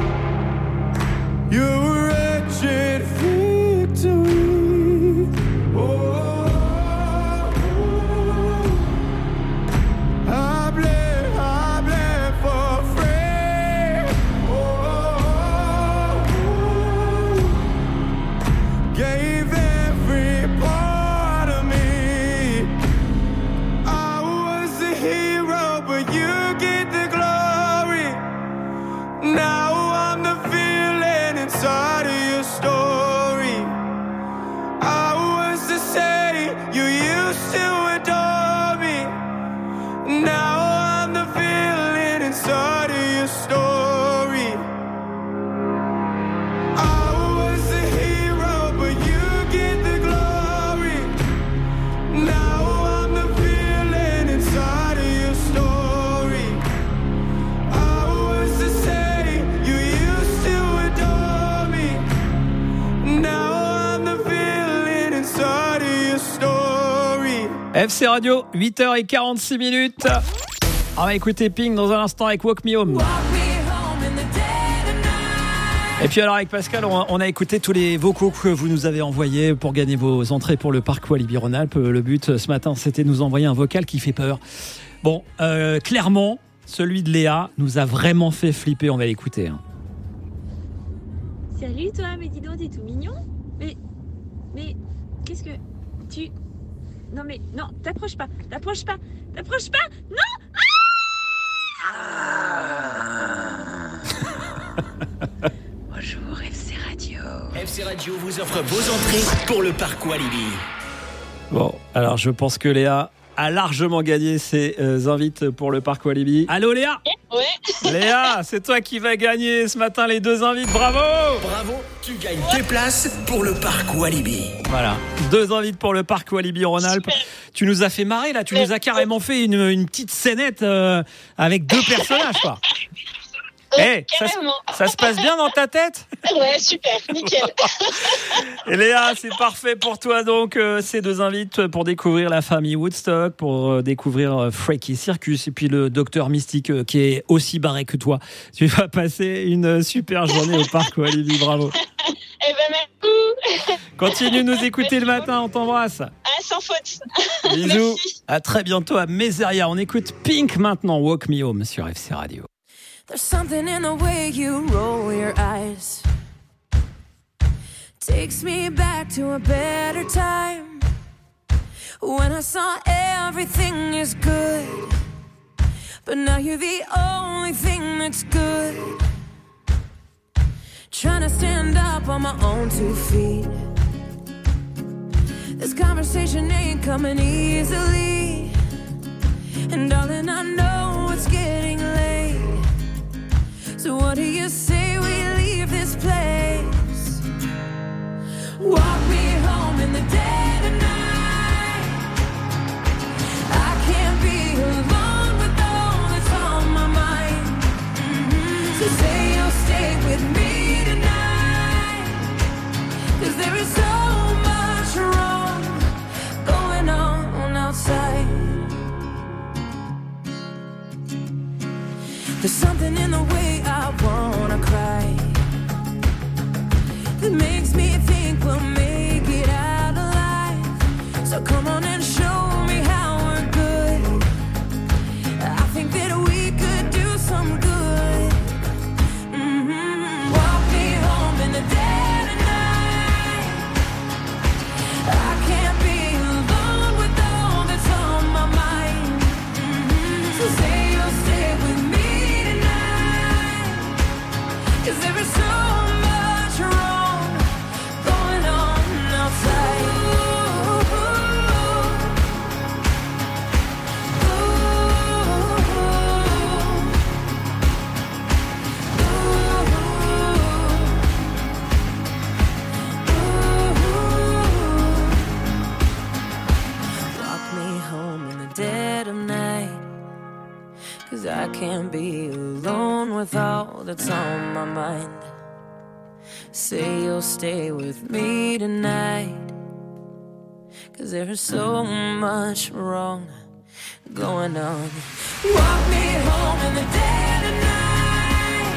Your wretched victory. Oh, oh. I bled, I bled for free. Oh, oh. Gave every part of me. I was a hero, but you get the glory. Now I'm the villain inside of your story. I was the saint you used to adore me. Now I'm the villain inside of your story. I was a hero, but you get the glory. Now I'm the villain inside of your story. I was the saint you used to adore me. Now I'm the villain inside of your story. F C Radio, huit heures quarante-six minutes. On va écouter Pink dans un instant avec Walk Me Home. Et puis alors avec Pascal, on a, on a écouté tous les vocaux que vous nous avez envoyés pour gagner vos entrées pour le parc Walibi-Rhône-Alpes. Le but ce matin, c'était de nous envoyer un vocal qui fait peur. Bon, euh, clairement, celui de Léa nous a vraiment fait flipper. On va l'écouter. Hein. Salut toi, mais dis donc, t'es tout mignon. Mais, mais, qu'est-ce que tu... Non mais, non, t'approches pas, t'approches pas, t'approches pas, non. Bonjour F C Radio. F C Radio vous offre vos entrées pour le parc Walibi. Bon, alors je pense que Léa a largement gagné ses euh, invites pour le parc Walibi. Allô Léa ? Ouais. Léa, c'est toi qui vas gagner ce matin les deux invites, bravo ! Bravo, tu gagnes tes places pour le parc Walibi. Voilà, deux invites pour le parc Walibi-Rhône-Alpes. Tu nous as fait marrer là, tu nous as carrément fait une, une petite scénette euh, avec deux personnages quoi. Eh, hey, ça, ça se passe bien dans ta tête ? Ouais, super, nickel. Et Léa, c'est parfait pour toi donc euh, ces deux invites pour découvrir la famille Woodstock, pour euh, découvrir euh, Freaky Circus et puis le docteur Mystique euh, qui est aussi barré que toi. Tu vas passer une euh, super journée au parc Walibi, bravo. Eh ben merci. Continue de nous écouter le matin, on t'embrasse. Ah, sans faute. Bisous. Merci. À très bientôt à Mézeria. On écoute Pink maintenant, Walk Me Home sur F C Radio. There's something in the way you roll your eyes. Takes me back to a better time when I saw everything is good, but now you're the only thing that's good. Trying to stand up on my own two feet. This conversation ain't coming easily, and darling, I know it's getting late. So what do you say we leave this place? Walk me home in the dead of night. I can't be alone with all that's on my mind. Mm-hmm. So say you'll stay with me tonight, 'cause there is so much wrong going on outside. There's something in the way I wanna cry that makes me think we'll make it out alive. So come on and show me how we're good. I think that we could do some good. Mm-hmm. Walk me home in the dead of night. I can't be alone with all that's on my mind. Mm-hmm. So say you'll stay with me tonight, 'cause there is so much wrong going on outside. Ooh, walk me home in the dead of night, 'cause I can't be alone with all that's on my mind. Say you'll stay with me tonight, 'cause there is so much wrong going on. Walk me home in the dead of night.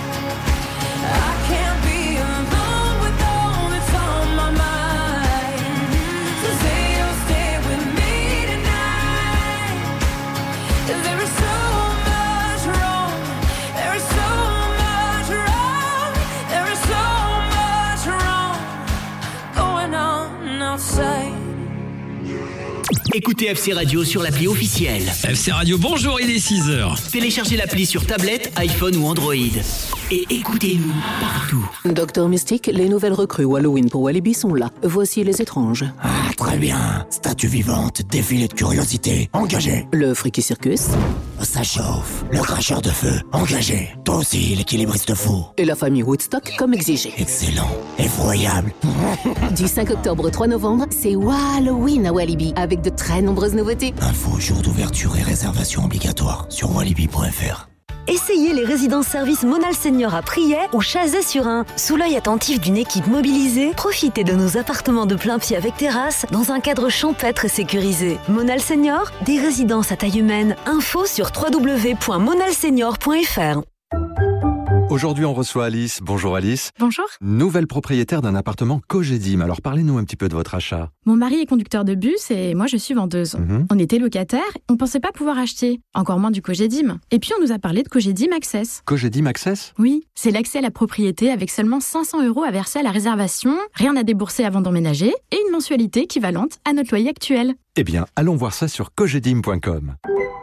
I can't be alone with all that's on my mind. So say you'll stay with me tonight, 'cause there is so much wrong. There is so much wrong. There is so much wrong going on outside. Écoutez F C Radio sur l'appli officielle. F C Radio, bonjour, il est six heures. Téléchargez l'appli sur tablette, iPhone ou Android. Et écoutez-nous partout. Docteur Mystique, les nouvelles recrues Halloween pour Walibi sont là. Voici les étranges. Ah, très bien. Statue vivante, défilé de curiosité, engagé. Le Freaky Circus. Ça chauffe. Le cracheur de feu, engagé. Toi aussi, l'équilibriste fou. Et la famille Woodstock comme exigé. Excellent. Effroyable. Du cinq octobre au trois novembre, c'est Halloween à Walibi, avec de très nombreuses nouveautés. Info, jour d'ouverture et réservation obligatoire sur walibi point f r. Essayez les résidences-services Monal Senior à Priet ou Chazay-sur-Ain. Sous l'œil attentif d'une équipe mobilisée, profitez de nos appartements de plein pied avec terrasse dans un cadre champêtre et sécurisé. Monal Senior, des résidences à taille humaine. Info sur w w w point monal senior point f r. Aujourd'hui, on reçoit Alice. Bonjour Alice. Bonjour. Nouvelle propriétaire d'un appartement Cogedim. Alors parlez-nous un petit peu de votre achat. Mon mari est conducteur de bus et moi je suis vendeuse. Mm-hmm. On était locataires, on pensait pas pouvoir acheter, encore moins du Cogedim. Et puis on nous a parlé de Cogedim Access. Cogedim Access ? Oui, c'est l'accès à la propriété avec seulement cinq cents euros à verser à la réservation, rien à débourser avant d'emménager et une mensualité équivalente à notre loyer actuel. Eh bien, allons voir ça sur cogedim point com.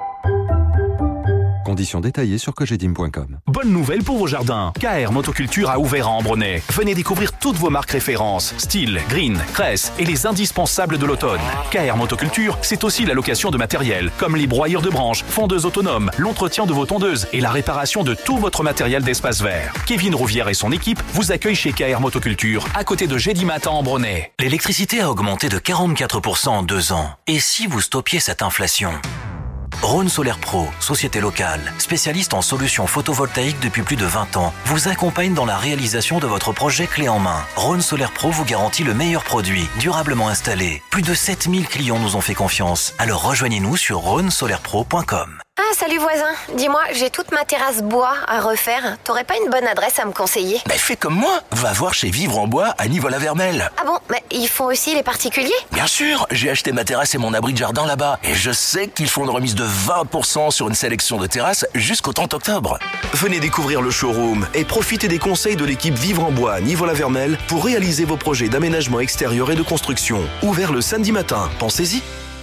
Conditions détaillées sur cogedim point com. Bonne nouvelle pour vos jardins. K R Motoculture a ouvert à Ambronay. Venez découvrir toutes vos marques références. Style, Green, Cress et les indispensables de l'automne. K R Motoculture, c'est aussi la location de matériel, comme les broyeurs de branches, fondeuses autonomes, l'entretien de vos tondeuses et la réparation de tout votre matériel d'espace vert. Kevin Rouvière et son équipe vous accueillent chez K R Motoculture, à côté de Gédimat à Ambronay. L'électricité a augmenté de quarante-quatre pour cent en deux ans. Et si vous stoppiez cette inflation ? Rhône Solaire Pro, société locale, spécialiste en solutions photovoltaïques depuis plus de vingt ans, vous accompagne dans la réalisation de votre projet clé en main. Rhône Solaire Pro vous garantit le meilleur produit, durablement installé. Plus de sept mille clients nous ont fait confiance. Alors rejoignez-nous sur rhône solaire pro point com. Ah, salut voisin. Dis-moi, j'ai toute ma terrasse bois à refaire. T'aurais pas une bonne adresse à me conseiller ? Ben fais comme moi, va voir chez Vivre en Bois à Nivola-Vermel. Ah bon, mais ils font aussi les particuliers ? Bien sûr, j'ai acheté ma terrasse et mon abri de jardin là-bas. Et je sais qu'ils font une remise de vingt pour cent sur une sélection de terrasses jusqu'au trente octobre. Venez découvrir le showroom et profitez des conseils de l'équipe Vivre en Bois à Nivola-Vermel pour réaliser vos projets d'aménagement extérieur et de construction. Ouvert le samedi matin, pensez-y.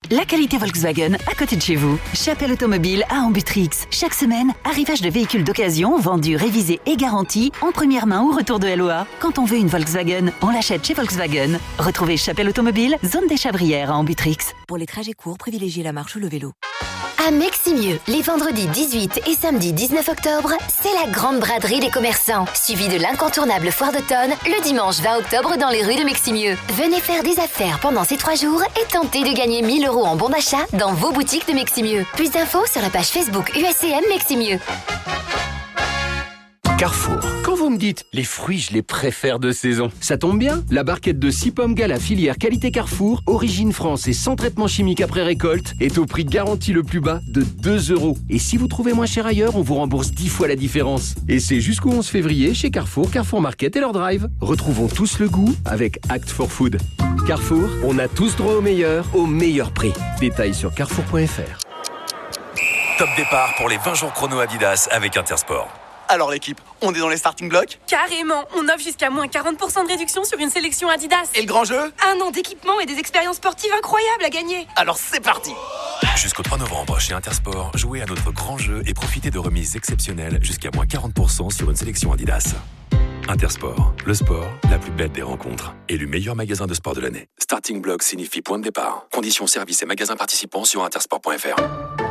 la qualité Volkswagen à côté de chez vous. Chapelle Automobile à Ambutrix. Chaque semaine, arrivage de véhicules d'occasion, vendus, révisés et garantis, en première main ou retour de L O A. Quand on veut une Volkswagen, on l'achète chez Volkswagen. Retrouvez Chapelle Automobile, zone des Chabrières à Ambutrix. Pour les trajets courts, privilégiez la marche ou le vélo. À Meximieux, les vendredis dix-huit et samedi dix-neuf octobre, c'est la grande braderie des commerçants, suivie de l'incontournable foire d'automne le dimanche vingt octobre dans les rues de Meximieux. Venez faire des affaires pendant ces trois jours et tentez de gagner mille euros en bon d'achat dans vos boutiques de Meximieux. Plus d'infos sur la page Facebook U S C M Meximieux. Carrefour. Quand vous me dites les fruits, je les préfère de saison, ça tombe bien. La barquette de six pommes Gala filière qualité Carrefour, origine France et sans traitement chimique après récolte, est au prix garanti le plus bas de deux euros. Et si vous trouvez moins cher ailleurs, on vous rembourse dix fois la différence. Et c'est jusqu'au onze février chez Carrefour, Carrefour Market et leur drive. Retrouvons tous le goût avec Act for Food. Carrefour, on a tous droit au meilleur, au meilleur prix. Détails sur carrefour point f r. Top départ pour les vingt jours chrono Adidas avec Intersport. Alors l'équipe, on est dans les starting blocks? Carrément, on offre jusqu'à moins quarante pour cent de réduction sur une sélection Adidas. Et le grand jeu? Un an d'équipement et des expériences sportives incroyables à gagner. Alors c'est parti! Jusqu'au trois novembre chez Intersport, jouez à notre grand jeu et profitez de remises exceptionnelles jusqu'à moins quarante pour cent sur une sélection Adidas. Intersport, le sport, la plus belle des rencontres. Élu meilleur magasin de sport de l'année. Starting block signifie point de départ. Conditions, services et magasins participants sur intersport point f r.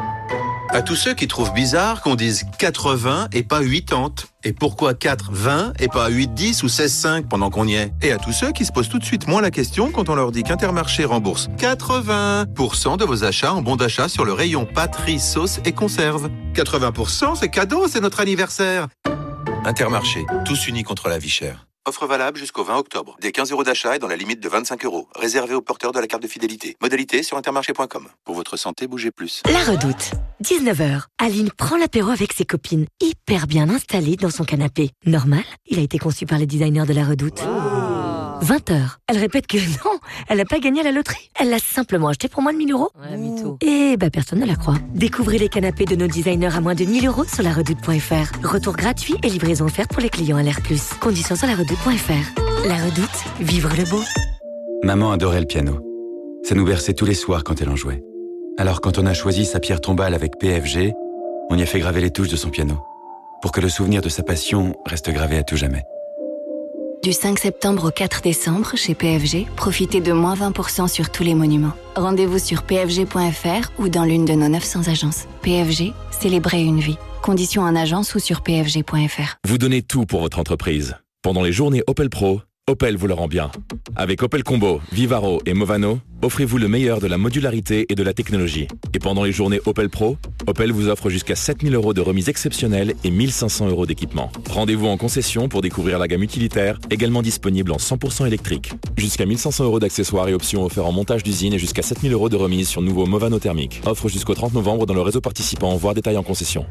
À tous ceux qui trouvent bizarre qu'on dise quatre-vingts et pas quatre-vingts. Et pourquoi quatre vingt et pas huit dix ou seize cinq pendant qu'on y est? Et à tous ceux qui se posent tout de suite moins la question quand on leur dit qu'Intermarché rembourse quatre-vingts pour cent de vos achats en bon d'achat sur le rayon pâterie, sauce et conserve. quatre-vingts pour cent, c'est cadeau, c'est notre anniversaire. Intermarché, tous unis contre la vie chère. Offre valable jusqu'au vingt octobre. Des quinze euros d'achat et dans la limite de vingt-cinq euros. Réservé aux porteurs de la carte de fidélité. Modalité sur intermarché point com. Pour votre santé, bougez plus. La Redoute. dix-neuf heures. Aline prend l'apéro avec ses copines. Hyper bien installée dans son canapé. Normal, il a été conçu par les designers de La Redoute. vingt heures. Elle répète que non, elle n'a pas gagné à la loterie. Elle l'a simplement acheté pour moins de mille euros. Ouais, mytho. Et bah personne ne la croit. Découvrez les canapés de nos designers à moins de mille euros sur la redoute point f r. Retour gratuit et livraison offerte pour les clients L R plus. Conditions sur la redoute point f r. La Redoute, vivre le beau. Maman adorait le piano. Ça nous berçait tous les soirs quand elle en jouait. Alors quand on a choisi sa pierre tombale avec P F G, on y a fait graver les touches de son piano. Pour que le souvenir de sa passion reste gravé à tout jamais. Du cinq septembre au quatre décembre, chez P F G, profitez de moins vingt pour cent sur tous les monuments. Rendez-vous sur p f g point f r ou dans l'une de nos neuf cents agences. P F G, célébrez une vie. Conditions en agence ou sur p f g point f r. Vous donnez tout pour votre entreprise. Pendant les journées Opel Pro, Opel vous le rend bien. Avec Opel Combo, Vivaro et Movano, offrez-vous le meilleur de la modularité et de la technologie. Et pendant les journées Opel Pro, Opel vous offre jusqu'à sept mille euros de remise exceptionnelle et mille cinq cents euros d'équipement. Rendez-vous en concession pour découvrir la gamme utilitaire, également disponible en cent pour cent électrique. Jusqu'à mille cinq cents euros d'accessoires et options offerts en montage d'usine et jusqu'à sept mille euros de remise sur nouveau Movano thermique. Offre jusqu'au trente novembre dans le réseau participant, voire détail en concession.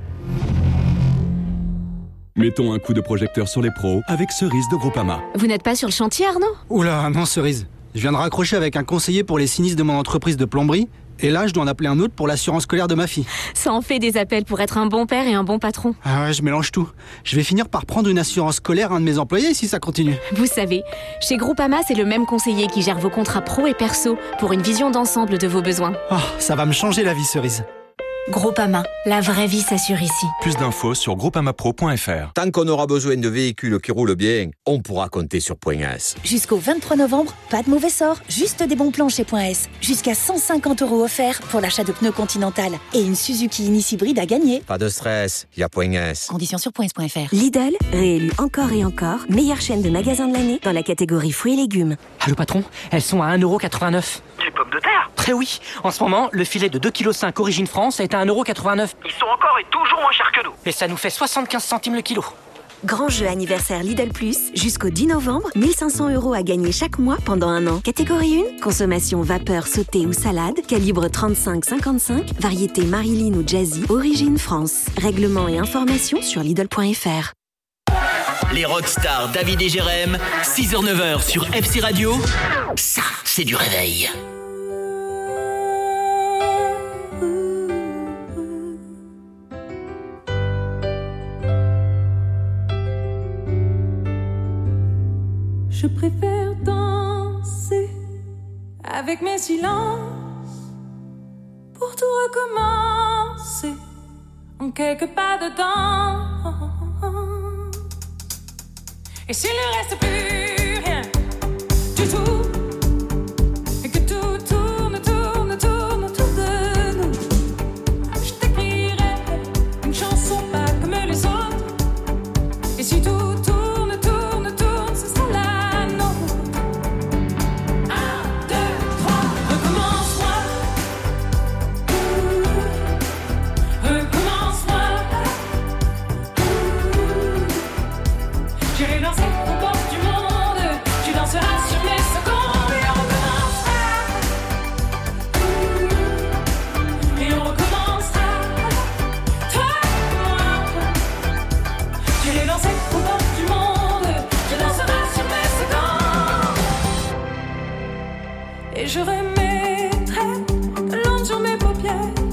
Mettons un coup de projecteur sur les pros avec Cerise de Groupama. Vous n'êtes pas sur le chantier, Arnaud? Oula, non, Cerise. Je viens de raccrocher avec un conseiller pour les sinistres de mon entreprise de plomberie. Et là, je dois en appeler un autre pour l'assurance scolaire de ma fille. Ça en fait des appels pour être un bon père et un bon patron. Ah ouais, je mélange tout. Je vais finir par prendre une assurance scolaire à un de mes employés si ça continue. Vous savez, chez Groupama, c'est le même conseiller qui gère vos contrats pro et perso pour une vision d'ensemble de vos besoins. Oh, ça va me changer la vie, Cerise. Groupama, la vraie vie s'assure ici. Plus d'infos sur groupama pro point f r. Tant qu'on aura besoin de véhicules qui roulent bien, on pourra compter sur Point S. Jusqu'au vingt-trois novembre, pas de mauvais sort, juste des bons plans chez Point S. Jusqu'à cent cinquante euros offerts pour l'achat de pneus Continental et une Suzuki Ignis hybride à gagner. Pas de stress, il y a Point S. Conditions sur point s point f r. Lidl, réélu encore et encore, meilleure chaîne de magasins de l'année dans la catégorie fruits et légumes. Allô patron, elles sont à un euro quatre-vingt-neuf. Les pommes de terre? Très oui, en ce moment, le filet de deux virgule cinq kilos origine France est à un euro quatre-vingt-neuf. Ils sont encore et toujours moins chers que nous. Et ça nous fait soixante-quinze centimes le kilo. Grand jeu anniversaire Lidl Plus, jusqu'au dix novembre, mille cinq cents euros à gagner chaque mois pendant un an. Catégorie un, consommation vapeur, sauté ou salade, calibre trente-cinq cinquante-cinq, variété Marilyn ou Jazzy, origine France. Règlement et informations sur Lidl point f r. Les rockstars David et Jérém, six heures neuf heures sur F C Radio. Ça, c'est du réveil. Je préfère danser avec mes silences pour tout recommencer en quelques pas de temps. Et s'il ne reste plus rien du tout, et que tout tourne, tourne, tourne autour de nous, je t'écrirai une chanson pas comme les autres. Et si tout tourne, tourne, tourne, ce sera la nôtre. Un, deux, trois, recommence-moi. Recommence-moi. J'irai danser au bord du monde. Tu danseras sur mes secondes. Et on recommencera. Et on recommencera. Toi et moi. J'irai danser au bord du monde. Tu danseras sur mes secondes. Et je remettrai de l'encre sur mes paupières.